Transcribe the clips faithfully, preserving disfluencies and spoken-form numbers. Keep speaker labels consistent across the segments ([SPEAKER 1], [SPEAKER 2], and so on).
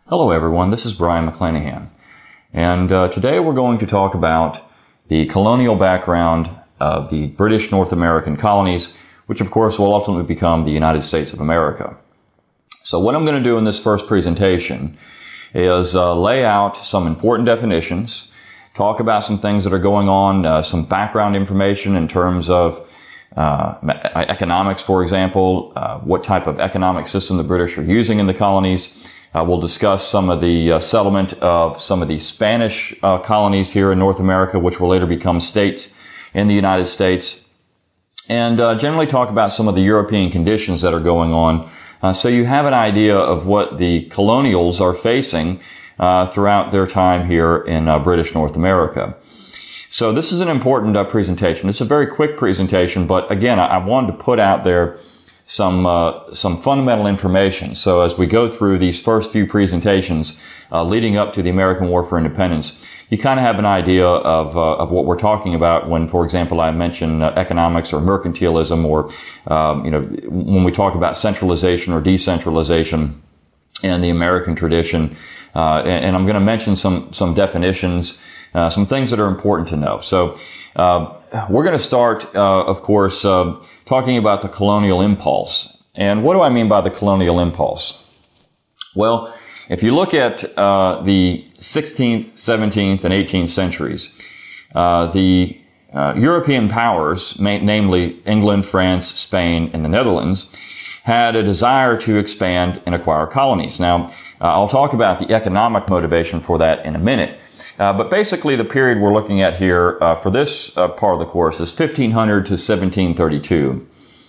[SPEAKER 1] Hello everyone, this is Brian McClanahan, and uh, today we're going to talk about the colonial background of the British North American colonies, which of course will ultimately become the United States of America. So what I'm going to do in this first presentation is uh, lay out some important definitions, talk about some things that are going on, uh, some background information in terms of uh, economics, for example, uh, what type of economic system the British are using in the colonies. Uh, we'll discuss some of the uh, settlement of some of the Spanish uh, colonies here in North America, which will later become states in the United States, and uh, generally talk about some of the European conditions that are going on, uh, so you have an idea of what the colonials are facing uh, throughout their time here in uh, British North America. So this is an important uh, presentation. It's a very quick presentation, but again, I, I wanted to put out there some uh, some fundamental information. So as we go through these first few presentations uh, leading up to the American War for Independence, you kind of have an idea of uh, of what we're talking about when, for example, I mention uh, economics or mercantilism, or um, you know, when we talk about centralization or decentralization in the American tradition. Uh, and, and I'm going to mention some some definitions, uh, some things that are important to know. So uh, we're going to start, uh, of course, uh, talking about the colonial impulse. And what do I mean by the colonial impulse? Well, if you look at uh, the sixteenth, seventeenth, and eighteenth centuries, uh, the uh, European powers, ma- namely England, France, Spain, and the Netherlands, had a desire to expand and acquire colonies. Now, uh, I'll talk about the economic motivation for that in a minute. Uh, but basically, the period we're looking at here uh, for this uh, part of the course is fifteen hundred to seventeen thirty-two.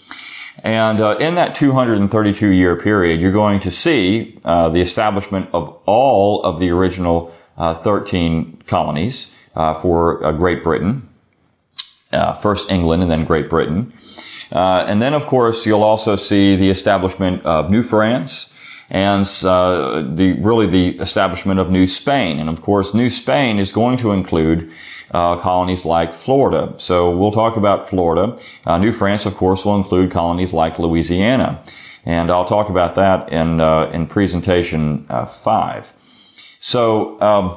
[SPEAKER 1] And uh, in that two hundred thirty-two year period, you're going to see uh, the establishment of all of the original uh, thirteen colonies uh, for uh, Great Britain, uh, first England and then Great Britain. Uh, and then, of course, you'll also see the establishment of New France, and uh, the really the establishment of New Spain. And of course, New Spain is going to include uh, colonies like Florida. So we'll talk about Florida. Uh, New France, of course, will include colonies like Louisiana, and I'll talk about that in uh, in presentation uh, five. So um,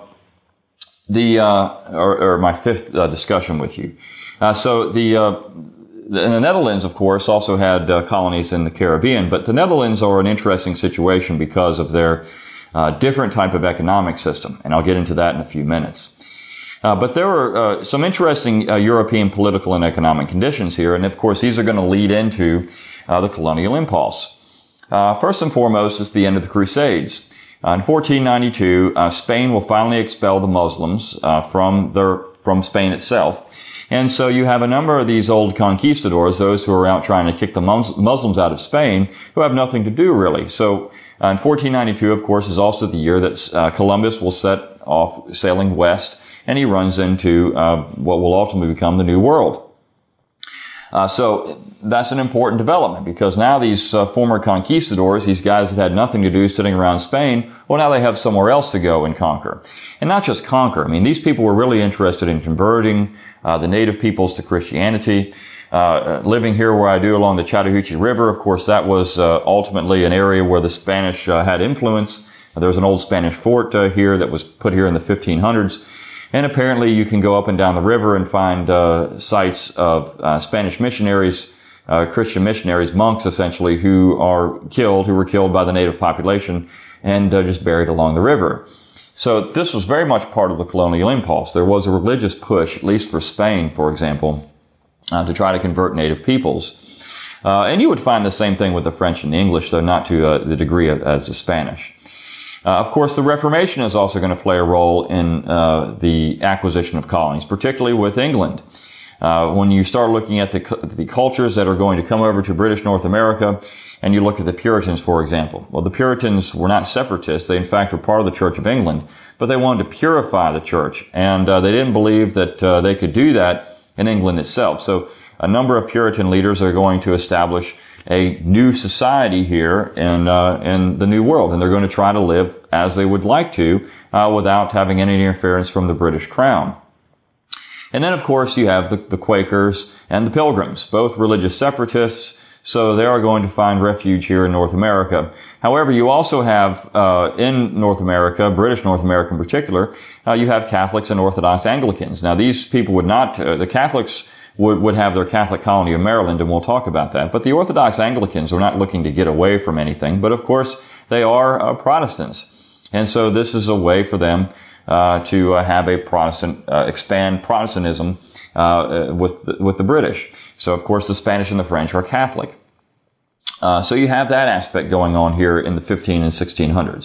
[SPEAKER 1] the uh, or, or my fifth uh, discussion with you. Uh, so the uh, The Netherlands, of course, also had uh, colonies in the Caribbean, but the Netherlands are an interesting situation because of their uh, different type of economic system, and I'll get into that in a few minutes. Uh, but there are uh, some interesting uh, European political and economic conditions here, and of course these are going to lead into uh, the colonial impulse. Uh, first and foremost is the end of the Crusades. Uh, in fourteen ninety-two, uh, Spain will finally expel the Muslims uh, from their from Spain itself. And so you have a number of these old conquistadors, those who are out trying to kick the Muslims out of Spain, who have nothing to do, really. So uh, in fourteen ninety-two, of course, is also the year that uh, Columbus will set off sailing west, and he runs into uh, what will ultimately become the New World. Uh, so that's an important development, because now these uh, former conquistadors, these guys that had nothing to do sitting around Spain, well, now they have somewhere else to go and conquer. And not just conquer. I mean, these people were really interested in converting uh, the native peoples to Christianity. Uh, living here where I do along the Chattahoochee River, of course, that was uh, ultimately an area where the Spanish uh, had influence. There was an old Spanish fort uh, here that was put here in the fifteen hundreds. And apparently you can go up and down the river and find uh, sites of uh, Spanish missionaries, uh, Christian missionaries, monks essentially, who are killed, who were killed by the native population and uh, just buried along the river. So this was very much part of the colonial impulse. There was a religious push, at least for Spain, for example, uh, to try to convert native peoples. Uh, and you would find the same thing with the French and the English, though not to uh, the degree of, as the Spanish. Uh, of course, the Reformation is also going to play a role in uh, the acquisition of colonies, particularly with England. Uh, when you start looking at the, the cultures that are going to come over to British North America, and you look at the Puritans, for example. Well, the Puritans were not separatists. They, in fact, were part of the Church of England, but they wanted to purify the church, and uh, they didn't believe that uh, they could do that in England itself. So a number of Puritan leaders are going to establish a new society here in uh, in the New World, and they're going to try to live as they would like to uh, without having any interference from the British Crown. And then, of course, you have the, the Quakers and the Pilgrims, both religious separatists, So they are going to find refuge here in North America. However, you also have, uh, in North America, British North America in particular, uh, you have Catholics and Orthodox Anglicans. Now, these people would not, uh, the Catholics would, would have their Catholic colony of Maryland, and we'll talk about that. But the Orthodox Anglicans are not looking to get away from anything, but of course, they are uh, Protestants. And so this is a way for them uh, to uh, have a Protestant, uh, expand Protestantism uh, with, the, with the British. So, of course, the Spanish and the French are Catholic. Uh, so you have that aspect going on here in the fifteen and sixteen hundreds.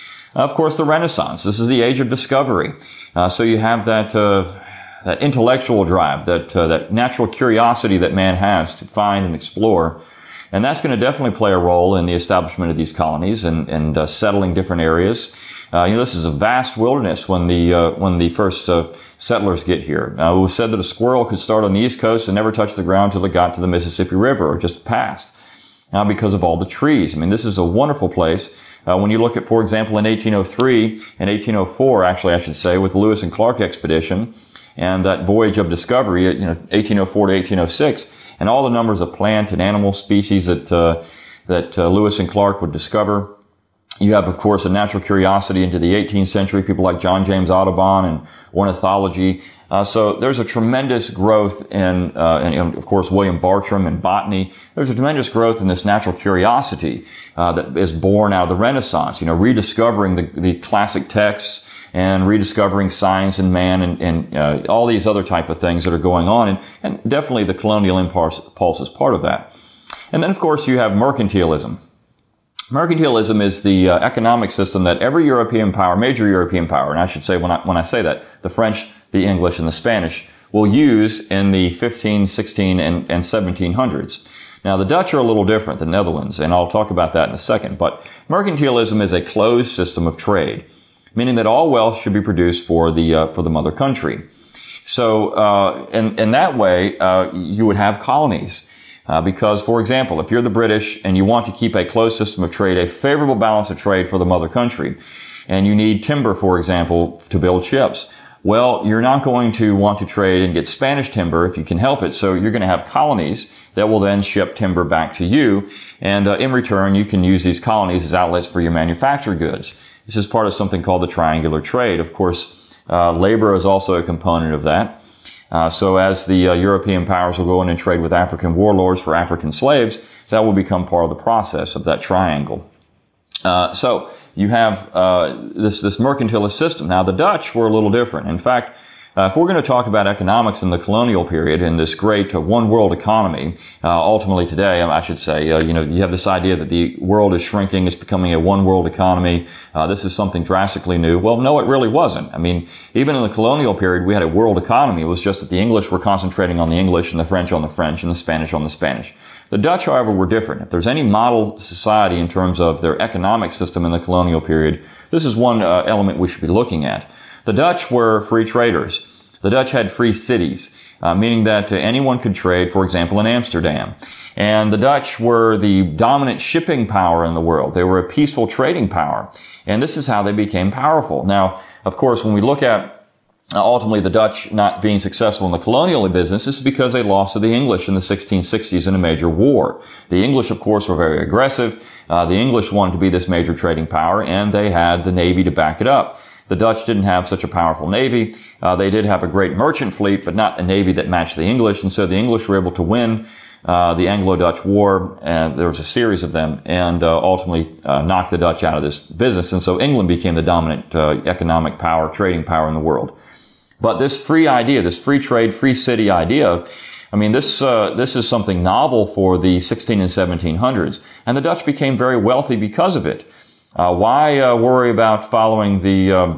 [SPEAKER 1] Of course, the Renaissance. This is the age of discovery. Uh, so you have that, uh, that intellectual drive, that, uh, that natural curiosity that man has to find and explore. And that's going to definitely play a role in the establishment of these colonies and, and uh, settling different areas. Uh, you know, this is a vast wilderness when the, uh, when the first, uh, settlers get here. Uh, it was said that a squirrel could start on the East Coast and never touch the ground till it got to the Mississippi River or just past. Now, because of all the trees. I mean, this is a wonderful place. Uh, when you look at, for example, in eighteen oh three and eighteen oh four, actually, I should say, with the Lewis and Clark expedition and that voyage of discovery, you know, eighteen oh four to eighteen oh six, and all the numbers of plant and animal species that, uh, that uh, Lewis and Clark would discover. You have, of course, a natural curiosity into the eighteenth century, people like John James Audubon and ornithology. Uh, so there's a tremendous growth in, uh, and, and of course, William Bartram and botany. There's a tremendous growth in this natural curiosity uh, that is born out of the Renaissance. You know, rediscovering the, the classic texts and rediscovering science and man and, and uh, all these other type of things that are going on. And, and definitely the colonial impulse, impulse is part of that. And then, of course, you have mercantilism. Mercantilism is the uh, economic system that every European power, major European power, and I should say when I, when I say that, the French, the English, and the Spanish will use in the fifteen, sixteen, and, and seventeen hundreds. Now, the Dutch are a little different, the Netherlands, and I'll talk about that in a second, but mercantilism is a closed system of trade, meaning that all wealth should be produced for the, uh, for the mother country. So, uh, in, in that way, uh, you would have colonies. Uh, because, for example, if you're the British and you want to keep a closed system of trade, a favorable balance of trade for the mother country, and you need timber, for example, to build ships, well, you're not going to want to trade and get Spanish timber if you can help it. So you're going to have colonies that will then ship timber back to you. And uh, in return, you can use these colonies as outlets for your manufactured goods. This is part of something called the triangular trade. Of course, uh, labor is also a component of that. Uh, so as the uh, European powers will go in and trade with African warlords for African slaves, that will become part of the process of that triangle. Uh, so you have uh, this this mercantilist system. Now, the Dutch were a little different. In fact, uh, if we're going to talk about economics in the colonial period in this great uh, one world economy, uh, ultimately today, I should say, uh, you know, you have this idea that the world is shrinking, it's becoming a one world economy. Uh, this is something drastically new. Well, no, it really wasn't. I mean, even in the colonial period, we had a world economy. It was just that the English were concentrating on the English and the French on the French and the Spanish on the Spanish. The Dutch, however, were different. If there's any model society in terms of their economic system in the colonial period, this is one uh, element we should be looking at. The Dutch were free traders. The Dutch had free cities, uh, meaning that uh, anyone could trade, for example, in Amsterdam. And the Dutch were the dominant shipping power in the world. They were a peaceful trading power. And this is how they became powerful. Now, of course, when we look at Uh, ultimately, the Dutch not being successful in the colonial business, this is because they lost to the English in the sixteen sixties in a major war. The English, of course, were very aggressive. Uh, the English wanted to be this major trading power, and they had the Navy to back it up. The Dutch didn't have such a powerful Navy. Uh, they did have a great merchant fleet, but not a Navy that matched the English, and so the English were able to win uh, the Anglo-Dutch War, and there was a series of them, and uh, ultimately uh, knocked the Dutch out of this business, and so England became the dominant uh, economic power, trading power in the world. But this free idea, this free trade, free city idea, I mean, this uh, this is something novel for the sixteen and seventeen hundreds, and the Dutch became very wealthy because of it. Uh, why uh, worry about following the um,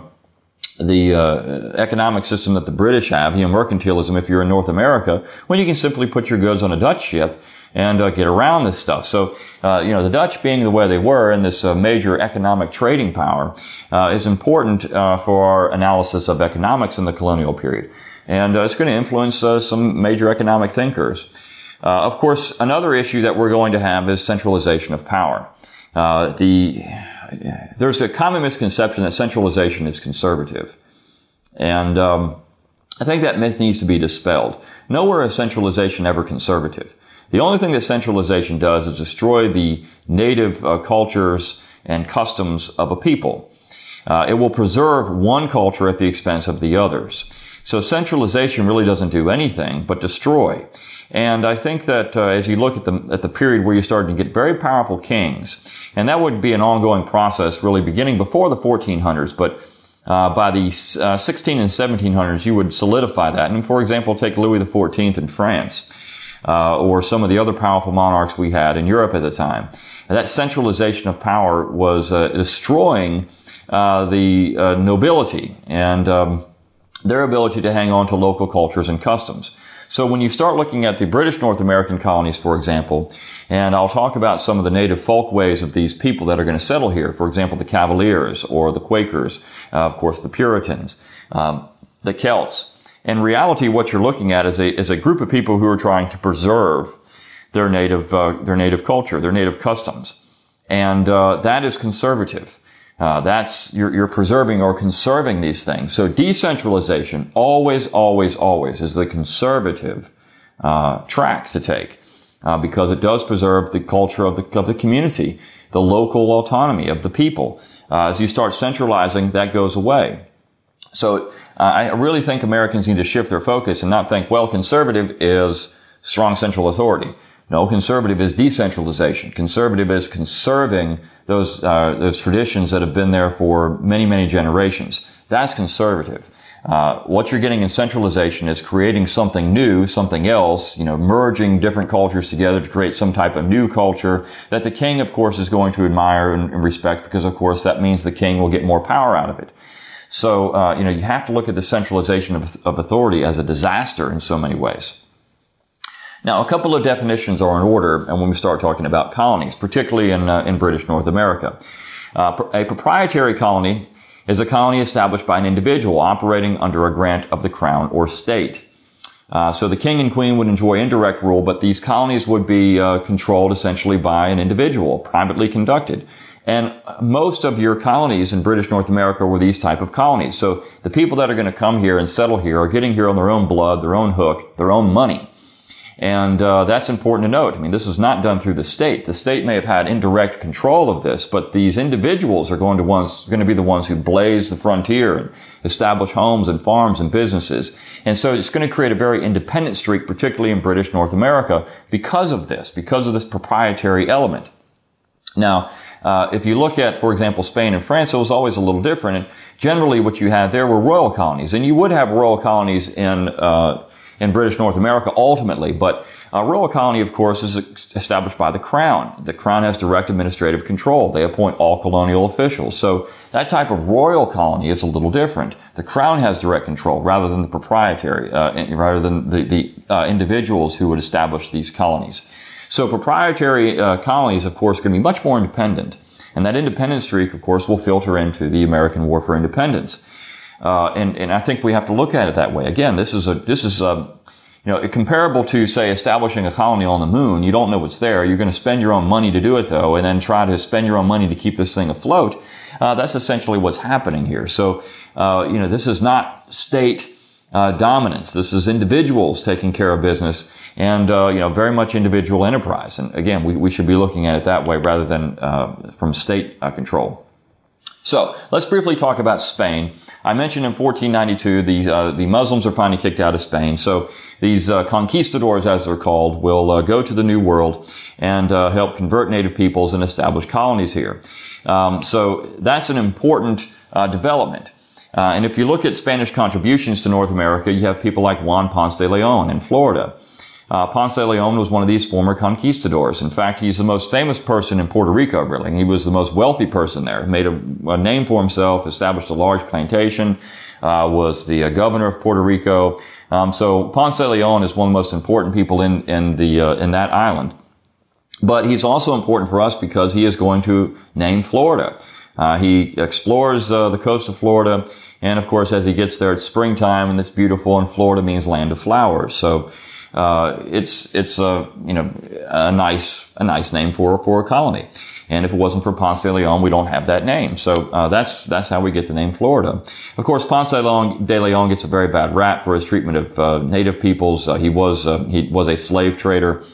[SPEAKER 1] the uh, economic system that the British have, you know, mercantilism, if you're in North America, when you can simply put your goods on a Dutch ship and uh, get around this stuff? So, uh, you know, the Dutch being the way they were in this uh, major economic trading power uh, is important uh, for our analysis of economics in the colonial period. And uh, it's going to influence uh, some major economic thinkers. Uh, of course, another issue that we're going to have is centralization of power. Uh, the There's a common misconception that centralization is conservative. And um, I think that myth needs to be dispelled. Nowhere is centralization ever conservative. The only thing that centralization does is destroy the native uh, cultures and customs of a people. Uh, it will preserve one culture at the expense of the others. So centralization really doesn't do anything but destroy. And I think that uh, as you look at the at the period where you started to get very powerful kings, and that would be an ongoing process really beginning before the fourteen hundreds, but uh, by the uh, sixteen and seventeen hundreds you would solidify that. And for example, take Louis the fourteenth in France, uh, or some of the other powerful monarchs we had in Europe at the time. And that centralization of power was uh, destroying uh, the uh, nobility and um, their ability to hang on to local cultures and customs. So when you start looking at the British North American colonies, for example, and I'll talk about some of the native folkways of these people that are going to settle here, for example, the Cavaliers or the Quakers, uh, of course, the Puritans, um, the Celts. In reality, what you're looking at is a, is a group of people who are trying to preserve their native, uh, their native culture, their native customs. And, uh, that is conservative. Uh, that's, you're, you're preserving or conserving these things. So decentralization always, always, always is the conservative, uh, track to take, uh, because it does preserve the culture of the, of the community, the local autonomy of the people. Uh, as you start centralizing, that goes away. So, uh, I really think Americans need to shift their focus and not think, well, conservative is strong central authority. No, conservative is decentralization. Conservative is conserving those uh, those traditions that have been there for many, many generations. That's conservative. Uh, what you're getting in centralization is creating something new, something else, you know, merging different cultures together to create some type of new culture that the king, of course, is going to admire and, and respect because, of course, that means the king will get more power out of it. So, uh, you know, you have to look at the centralization of, of authority as a disaster in so many ways. Now, a couple of definitions are in order, and when we start talking about colonies, particularly in uh, in British North America. Uh, a proprietary colony is a colony established by an individual operating under a grant of the crown or state. Uh, so the king and queen would enjoy indirect rule, but these colonies would be uh, controlled essentially by an individual, privately conducted. And most of your colonies in British North America were these type of colonies. So the people that are going to come here and settle here are getting here on their own blood, their own hook, their own money. And uh, that's important to note. I mean, this is not done through the state. The state may have had indirect control of this, but these individuals are going to ones going to be the ones who blaze the frontier and establish homes and farms and businesses. And so it's going to create a very independent streak, particularly in British North America, because of this, because of this proprietary element. Now, uh, if you look at, for example, Spain and France, it was always a little different. And generally, what you had there were royal colonies, and you would have royal colonies in uh in British North America ultimately, but a royal colony, of course, is established by the crown. The crown has direct administrative control. They appoint all colonial officials. So that type of royal colony is a little different. The crown has direct control rather than the proprietary, uh, rather than the, the uh, individuals who would establish these colonies. So proprietary uh, colonies, of course, can be much more independent. And that independent streak, of course, will filter into the American War for Independence. Uh, and, and I think we have to look at it that way. Again, this is a, this is a, you know, comparable to, say, establishing a colony on the moon. You don't know what's there. You're going to spend your own money to do it, though, and then try to spend your own money to keep this thing afloat. Uh, that's essentially what's happening here. So, uh, you know, this is not state, uh, dominance. This is individuals taking care of business and, uh, you know, very much individual enterprise. And again, we, we should be looking at it that way rather than, uh, from state uh, control. So let's briefly talk about Spain. I mentioned in fourteen ninety-two the uh, the Muslims are finally kicked out of Spain. So these uh, conquistadors, as they're called, will uh, go to the New World and uh, help convert native peoples and establish colonies here. Um, so that's an important uh, development. Uh, and if you look at Spanish contributions to North America, you have people like Juan Ponce de Leon in Florida. Uh, Ponce de Leon was one of these former conquistadors. In fact, he's the most famous person in Puerto Rico, really. He was the most wealthy person there. Made a, a name for himself, established a large plantation, uh, was the uh, governor of Puerto Rico. Um, so Ponce de Leon is one of the most important people in, in the, uh, in that island. But he's also important for us because he is going to name Florida. Uh, he explores, uh, the coast of Florida. And of course, as he gets there, it's springtime and it's beautiful, and Florida means land of flowers. So, Uh, it's, it's a, you know, a nice, a nice name for, for a colony. And if it wasn't for Ponce de Leon, we don't have that name. So, uh, that's, that's how we get the name Florida. Of course, Ponce de Leon, de Leon gets a very bad rap for his treatment of, uh, native peoples. Uh, he was, uh, he was a slave trader.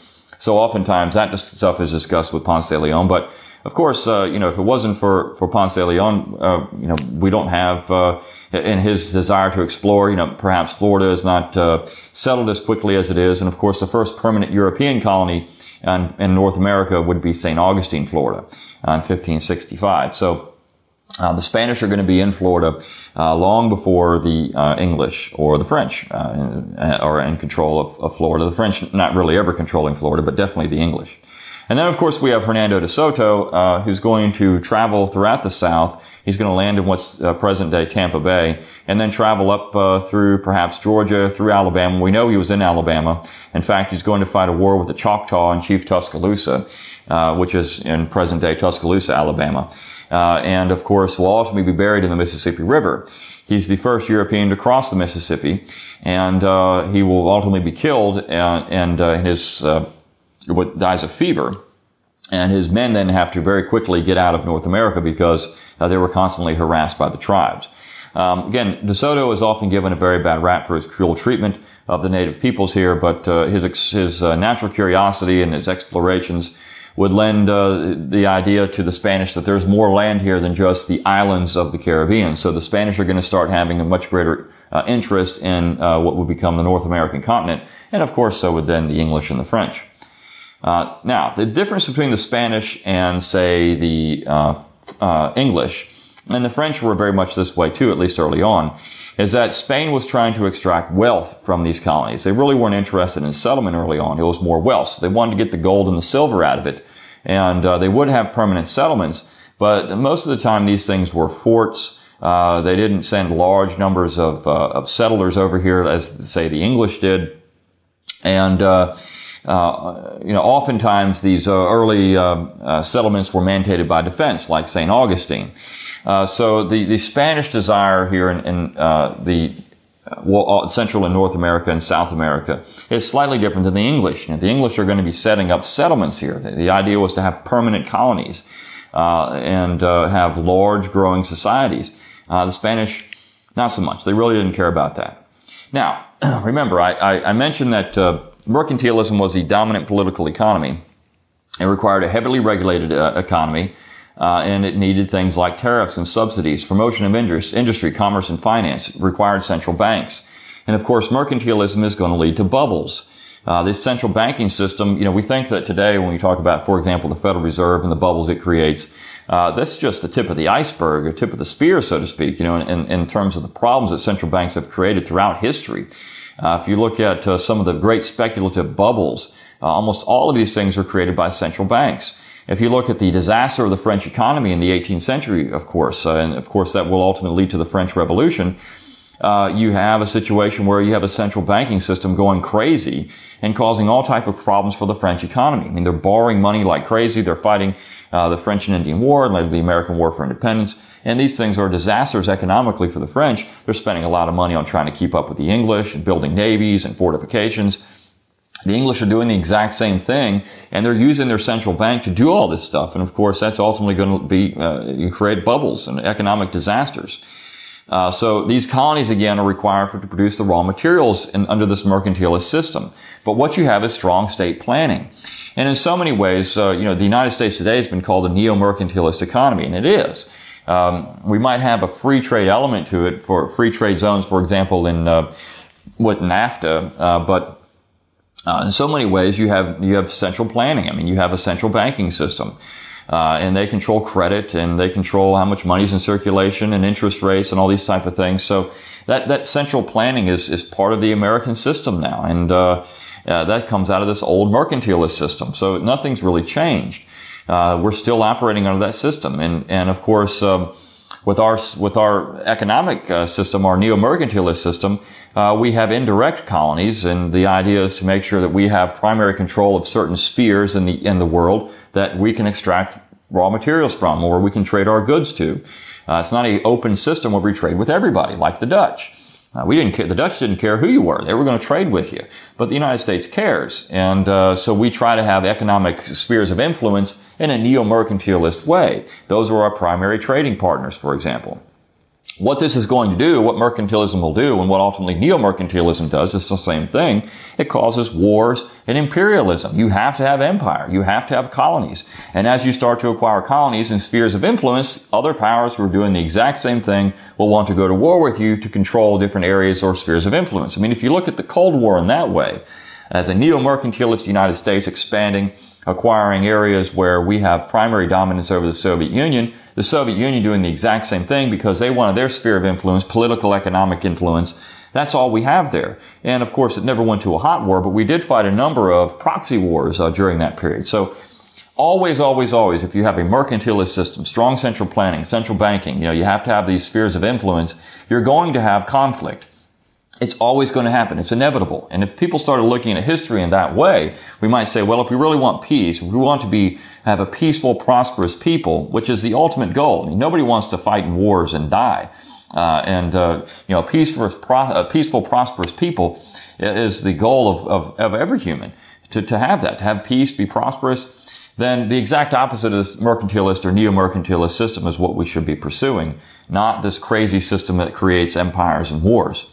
[SPEAKER 1] So oftentimes that stuff is discussed with Ponce de Leon. But of course, uh, you know, if it wasn't for, for Ponce de Leon, uh, you know, we don't have, uh, in his desire to explore, you know, perhaps Florida is not, uh, settled as quickly as it is. And of course, the first permanent European colony in, in North America would be Saint Augustine, Florida, uh, in fifteen sixty-five. So, Uh, the Spanish are going to be in Florida uh, long before the uh, English or the French uh, are in control of, of Florida. The French not really ever controlling Florida, but definitely the English. And then, of course, we have Hernando de Soto, uh, who's going to travel throughout the South. He's going to land in what's uh, present-day Tampa Bay, and then travel up uh, through perhaps Georgia, through Alabama. We know he was in Alabama. In fact, he's going to fight a war with the Choctaw and Chief Tuscaloosa, uh, which is in present-day Tuscaloosa, Alabama. Uh, and of course will ultimately be buried in the Mississippi River. He's the first European to cross the Mississippi, and uh, he will ultimately be killed, and, and uh, his uh, what dies of fever. And his men then have to very quickly get out of North America because uh, they were constantly harassed by the tribes. Um, again, De Soto is often given a very bad rap for his cruel treatment of the native peoples here, but uh, his his uh, natural curiosity and his explorations would lend uh, the idea to the Spanish that there's more land here than just the islands of the Caribbean. So the Spanish are going to start having a much greater uh, interest in uh, what would become the North American continent, and of course so would then the English and the French. Uh, now, the difference between the Spanish and, say, the uh, uh, English, and the French were very much this way too, at least early on, is that Spain was trying to extract wealth from these colonies. They really weren't interested in settlement early on. It was more wealth. So they wanted to get the gold and the silver out of it. And uh, they would have permanent settlements, but most of the time these things were forts. Uh, they didn't send large numbers of, uh, of settlers over here as, say, the English did. And, uh, uh, you know, oftentimes these uh, early uh, uh, settlements were mandated by defense, like Saint Augustine. Uh, so the, the Spanish desire here in, in uh, the well, Central and North America and South America is slightly different than the English. You know, the English are going to be setting up settlements here. The, the idea was to have permanent colonies uh, and uh, have large growing societies. Uh, the Spanish, not so much. They really didn't care about that. Now, remember, I, I, I mentioned that uh, mercantilism was the dominant political economy. It required a heavily regulated uh, economy. Uh, and it needed things like tariffs and subsidies, promotion of industry, industry, commerce, and finance. It required central banks. And of course, mercantilism is going to lead to bubbles. Uh, this central banking system, you know, we think that today when we talk about, for example, the Federal Reserve and the bubbles it creates, uh, that's just the tip of the iceberg, or tip of the spear, so to speak, you know, in, in terms of the problems that central banks have created throughout history. Uh, if you look at uh, some of the great speculative bubbles, uh, almost all of these things are created by central banks. If you look at the disaster of the French economy in the eighteenth century, of course, uh, and of course that will ultimately lead to the French Revolution, uh, you have a situation where you have a central banking system going crazy and causing all type of problems for the French economy. I mean, they're borrowing money like crazy. They're fighting uh, the French and Indian War and later the American War for Independence. And these things are disasters economically for the French. They're spending a lot of money on trying to keep up with the English and building navies and fortifications. The English are doing the exact same thing, and they're using their central bank to do all this stuff. And of course, that's ultimately going to be uh, you create bubbles and economic disasters. Uh, so these colonies again are required for, to produce the raw materials in, under this mercantilist system. But what you have is strong state planning, and in so many ways, uh, you know, the United States today has been called a neo-mercantilist economy, and it is. Um, we might have a free trade element to it for free trade zones, for example, in uh, with NAFTA, uh, but Uh, in so many ways, you have you have central planning. I mean, you have a central banking system, uh, and they control credit, and they control how much money is in circulation, and interest rates, and all these type of things. So that that central planning is is part of the American system now, and uh, uh, that comes out of this old mercantilist system. So nothing's really changed. Uh, we're still operating under that system, and and of course. Um, With our with our economic uh, system, our neo-mercantilist system, uh, we have indirect colonies, and the idea is to make sure that we have primary control of certain spheres in the in the world that we can extract raw materials from, or we can trade our goods to. Uh, it's not an open system where we trade with everybody, like the Dutch. Uh, we didn't care. The Dutch didn't care who you were; they were going to trade with you. But the United States cares, and uh, so we try to have economic spheres of influence in a neo-mercantilist way. Those are our primary trading partners, for example. what this is going to do, what mercantilism will do, and what ultimately neo-mercantilism does, is the same thing. It causes wars and imperialism. You have to have empire. You have to have colonies. And as you start to acquire colonies and spheres of influence, other powers who are doing the exact same thing will want to go to war with you to control different areas or spheres of influence. I mean, if you look at the Cold War in that way, as a neo-mercantilist United States expanding, acquiring areas where we have primary dominance over the Soviet Union, the Soviet Union doing the exact same thing because they wanted their sphere of influence, political, economic influence. That's all we have there. And of course, it never went to a hot war, but we did fight a number of proxy wars uh, during that period. So always, always, always, if you have a mercantilist system, strong central planning, central banking, you know, you have to have these spheres of influence, you're going to have conflict. It's always going to happen. It's inevitable. And if people started looking at history in that way, we might say, well, if we really want peace, if we want to be, have a peaceful, prosperous people, which is the ultimate goal. I mean, nobody wants to fight in wars and die. Uh, and, uh, you know, peaceful, pro- peaceful, prosperous people is the goal of, of, of every human. To, to have that, to have peace, be prosperous, then the exact opposite of this mercantilist or neo-mercantilist system is what we should be pursuing, not this crazy system that creates empires and wars.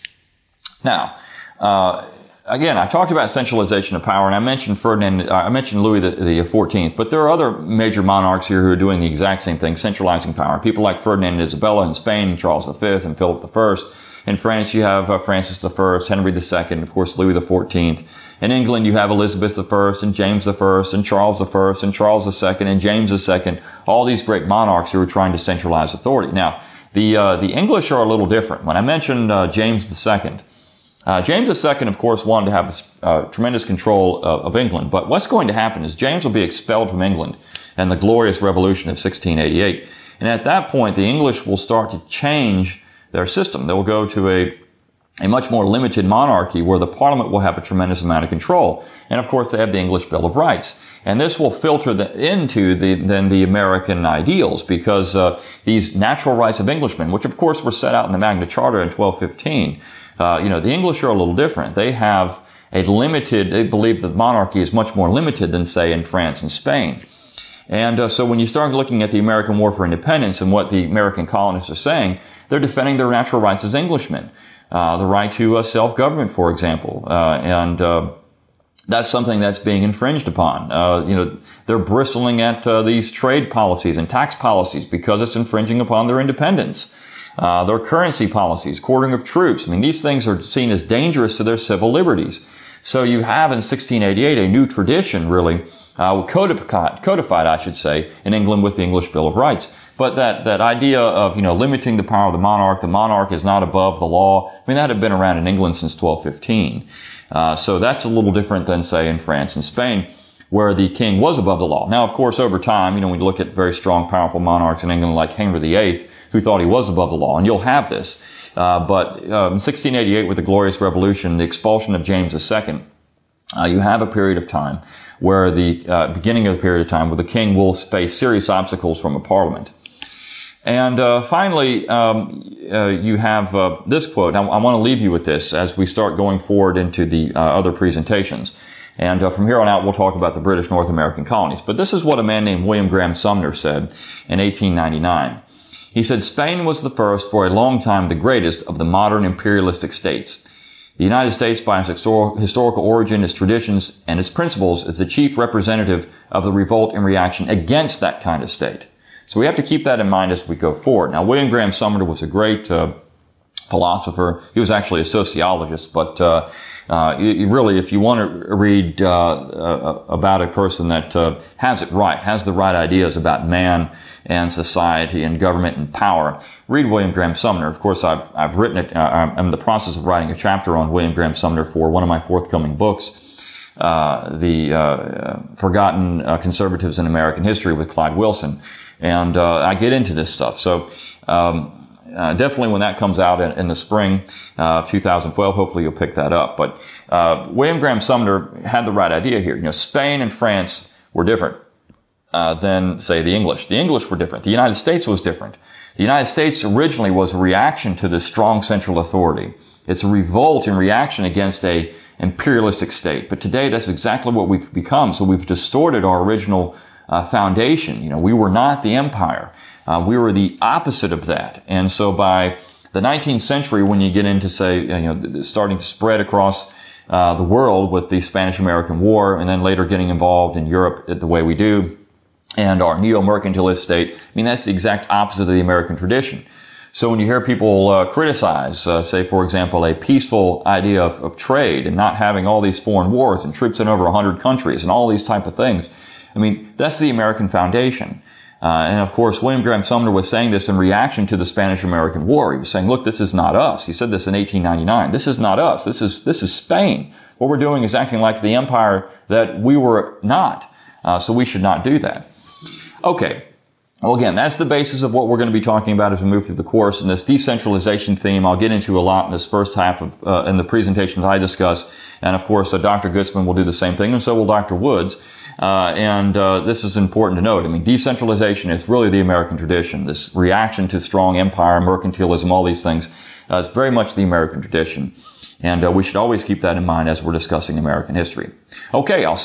[SPEAKER 1] Now, uh, again, I talked about centralization of power, and I mentioned Ferdinand, I mentioned Louis the, the fourteenth, but there are other major monarchs here who are doing the exact same thing, centralizing power. People like Ferdinand and Isabella in Spain, Charles the Fifth, and Philip the First. In France, you have uh, Francis the First, Henry the Second, of course, Louis the fourteenth. In England, you have Elizabeth the First, and James the First, and Charles the First, and Charles the Second, and James the Second. All these great monarchs who are trying to centralize authority. Now, the uh, the English are a little different. When I mentioned uh, James the Second, Uh, James the Second, of course, wanted to have uh, tremendous control of, of England. But what's going to happen is James will be expelled from England in the Glorious Revolution of sixteen eighty-eight. And at that point, the English will start to change their system. They will go to a, a much more limited monarchy where the Parliament will have a tremendous amount of control. And, of course, they have the English Bill of Rights. And this will filter the, into the, then the American ideals because uh, these natural rights of Englishmen, which, of course, were set out in the Magna Charta in twelve fifteen, Uh, you know, the English are a little different. They have a limited, they believe that monarchy is much more limited than, say, in France and Spain. And uh, so when you start looking at the American War for Independence and what the American colonists are saying, they're defending their natural rights as Englishmen. Uh, the right to uh, self-government, for example. Uh, and uh, that's something that's being infringed upon. Uh, you know, they're bristling at uh, these trade policies and tax policies because it's infringing upon their independence. Uh, their currency policies, quartering of troops. I mean, these things are seen as dangerous to their civil liberties. So you have in sixteen eighty-eight a new tradition, really, uh, codified, codified, I should say, in England with the English Bill of Rights. But that, that idea of, you know, limiting the power of the monarch, the monarch is not above the law. I mean, that had been around in England since twelve fifteen. Uh, so that's a little different than, say, in France and Spain, where the king was above the law. Now, of course, over time, you know, when you look at very strong, powerful monarchs in England like Henry the Eighth, who thought he was above the law, and you'll have this. Uh, but um, in sixteen eighty-eight, with the Glorious Revolution, the expulsion of James the Second, uh, you have a period of time where the uh, beginning of the period of time where the king will face serious obstacles from a parliament. And uh, finally, um, uh, you have uh, this quote. I, I want to leave you with this as we start going forward into the uh, other presentations. And uh, from here on out, we'll talk about the British North American colonies. But this is what a man named William Graham Sumner said in eighteen ninety-nine. He said, Spain was the first, for a long time the greatest, of the modern imperialistic states. The United States, by its historical origin, its traditions, and its principles, is the chief representative of the revolt and reaction against that kind of state. So we have to keep that in mind as we go forward. Now, William Graham Sumner was a great uh, philosopher. He was actually a sociologist, but uh, uh, you, really, if you want to read uh, uh, about a person that uh, has it right, has the right ideas about man and society and government and power, read William Graham Sumner. Of course, I've, I've written it. Uh, I'm in the process of writing a chapter on William Graham Sumner for one of my forthcoming books, uh, the uh, Forgotten uh, Conservatives in American History with Clyde Wilson. And uh, I get into this stuff. So um, uh, definitely when that comes out in, in the spring uh, of two thousand twelve, hopefully you'll pick that up. But uh, William Graham Sumner had the right idea here. You know, Spain and France were different uh, than, say, the English. The English were different. The United States was different. The United States originally was a reaction to this strong central authority. It's a revolt in reaction against a imperialistic state. But today, that's exactly what we've become. So we've distorted our original Uh, foundation. You know, we were not the empire. Uh, we were the opposite of that. And so by the nineteenth century, when you get into, say, you know, starting to spread across uh, the world with the Spanish-American War, and then later getting involved in Europe the way we do, and our neo-mercantilist state, I mean, that's the exact opposite of the American tradition. So when you hear people uh, criticize, uh, say, for example, a peaceful idea of, of trade and not having all these foreign wars and troops in over one hundred countries and all these type of things, I mean, that's the American foundation. Uh, and of course, William Graham Sumner was saying this in reaction to the Spanish-American War. He was saying, look, this is not us. He said this in eighteen ninety-nine. This is not us. This is, this is Spain. What we're doing is acting like the empire that we were not. Uh, so we should not do that. Okay. Well, again, that's the basis of what we're going to be talking about as we move through the course. And this decentralization theme, I'll get into a lot in this first half of, uh, in the presentations I discuss. And of course, uh, Doctor Gutzman will do the same thing, and so will Doctor Woods. Uh, and, uh, this is important to note. I mean, decentralization is really the American tradition. This reaction to strong empire, mercantilism, all these things, uh, is very much the American tradition. And, uh, we should always keep that in mind as we're discussing American history. Okay, I'll